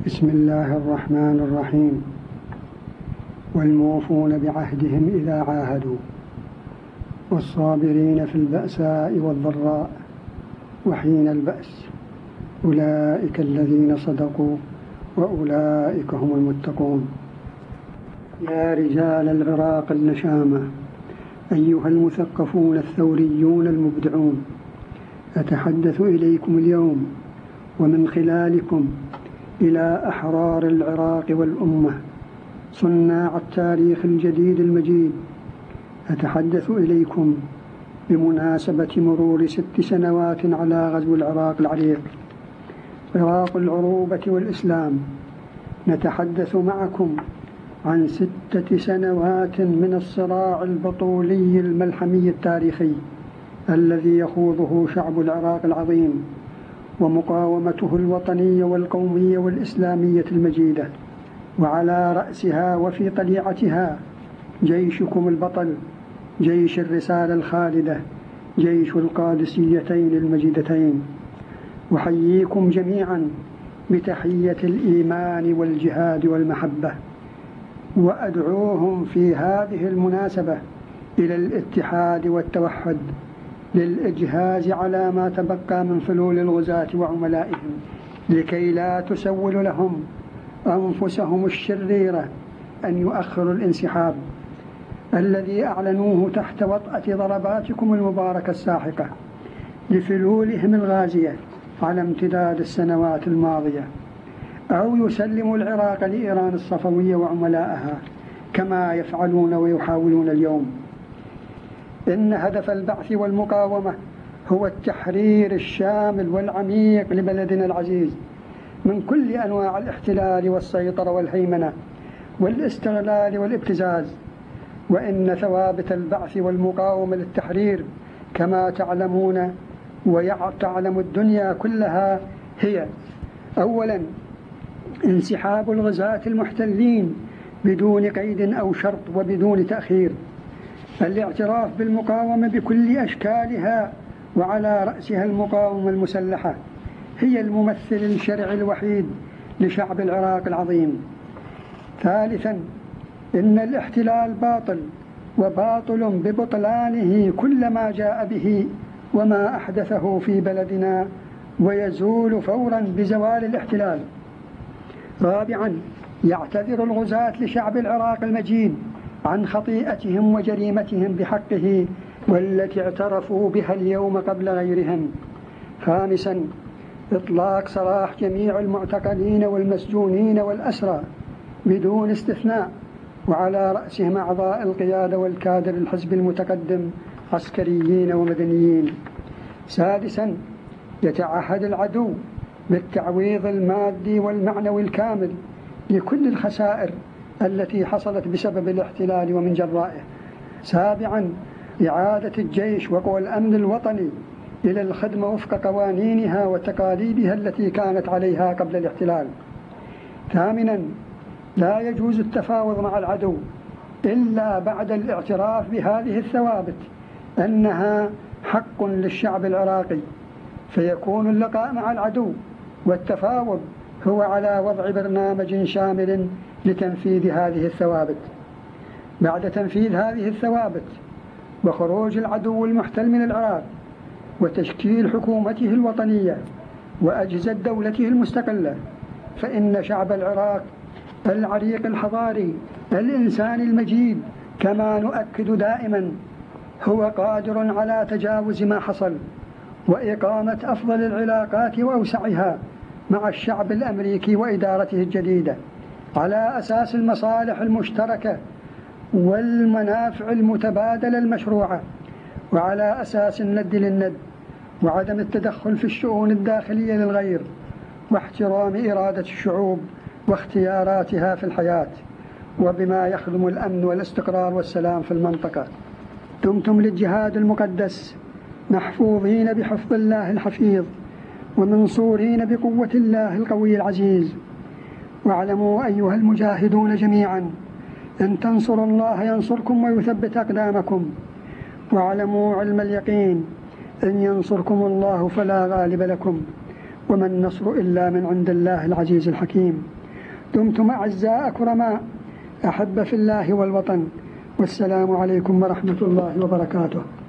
بسم الله الرحمن الرحيم. والموفون بعهدهم إذا عاهدوا والصابرين في البأساء والضراء وحين البأس أولئك الذين صدقوا وأولئك هم المتقون. يا رجال العراق النشامة أيها المثقفون الثوريون المبدعون، أتحدث إليكم اليوم ومن خلالكم إلى أحرار العراق والأمة صناع التاريخ الجديد المجيد. أتحدث إليكم بمناسبة مرور 6 سنوات على غزو العراق العريق، عراق العروبة والإسلام. نتحدث معكم عن 6 سنوات من الصراع البطولي الملحمي التاريخي الذي يخوضه شعب العراق العظيم ومقاومته الوطنية والقومية والإسلامية المجيدة، وعلى رأسها وفي طليعتها جيشكم البطل، جيش الرسالة الخالدة، جيش القادسيتين المجيدتين. أحييكم جميعا بتحية الإيمان والجهاد والمحبة، وأدعوهم في هذه المناسبة إلى الاتحاد والتوحد للإجهاز على ما تبقى من فلول الغزاة وعملائهم، لكي لا تسول لهم أنفسهم الشريرة أن يؤخروا الانسحاب الذي أعلنوه تحت وطأة ضرباتكم المباركة الساحقة لفلولهم الغازية على امتداد السنوات الماضية، أو يسلموا العراق لإيران الصفوية وعملائها كما يفعلون ويحاولون اليوم. إن هدف البعث والمقاومة هو التحرير الشامل والعميق لبلدنا العزيز من كل أنواع الاحتلال والسيطرة والهيمنة والاستغلال والابتزاز. وإن ثوابت البعث والمقاومة للتحرير كما تعلمون وتعلم الدنيا كلها هي: أولا، انسحاب الغزاة المحتلين بدون قيد أو شرط وبدون تأخير، الاعتراف بالمقاومة بكل أشكالها وعلى رأسها المقاومة المسلحة هي الممثل الشرعي الوحيد لشعب العراق العظيم. ثالثا، إن الاحتلال باطل، وباطل ببطلانه كل ما جاء به وما أحدثه في بلدنا، ويزول فورا بزوال الاحتلال. رابعا، يعتذر الغزاة لشعب العراق المجيد عن خطيئتهم وجريمتهم بحقه والتي اعترفوا بها اليوم قبل غيرهم. خامسا، إطلاق سراح جميع المعتقلين والمسجونين والأسرى بدون استثناء، وعلى رأسهم أعضاء القيادة والكادر الحزب المتقدم عسكريين ومدنيين. سادسا، يتعهد العدو بالتعويض المادي والمعنوي الكامل لكل الخسائر التي حصلت بسبب الاحتلال ومن جرائه. سابعا، إعادة الجيش وقوى الأمن الوطني إلى الخدمة وفق قوانينها وتقاليدها التي كانت عليها قبل الاحتلال. ثامنا، لا يجوز التفاوض مع العدو إلا بعد الاعتراف بهذه الثوابت أنها حق للشعب العراقي، فيكون اللقاء مع العدو والتفاوض هو على وضع برنامج شامل لتنفيذ هذه الثوابت. بعد تنفيذ هذه الثوابت وخروج العدو المحتل من العراق وتشكيل حكومته الوطنية وأجهزة دولته المستقلة، فإن شعب العراق العريق الحضاري الإنساني المجيد كما نؤكد دائما هو قادر على تجاوز ما حصل وإقامة أفضل العلاقات وأوسعها مع الشعب الأمريكي وإدارته الجديدة على أساس المصالح المشتركة والمنافع المتبادلة المشروعة، وعلى أساس الند للند وعدم التدخل في الشؤون الداخلية للغير، واحترام إرادة الشعوب واختياراتها في الحياة، وبما يخدم الأمن والاستقرار والسلام في المنطقة. دمتم للجهاد المقدس محفوظين بحفظ الله الحفيظ ومنصورين بقوة الله القوي العزيز. واعلموا أيها المجاهدون جميعا إن تنصروا الله ينصركم ويثبت أقدامكم، واعلموا علم اليقين إن ينصركم الله فلا غالب لكم، وما النصر إلا من عند الله العزيز الحكيم. دمتم أعزاء كرماء، أحب في الله والوطن، والسلام عليكم ورحمة الله وبركاته.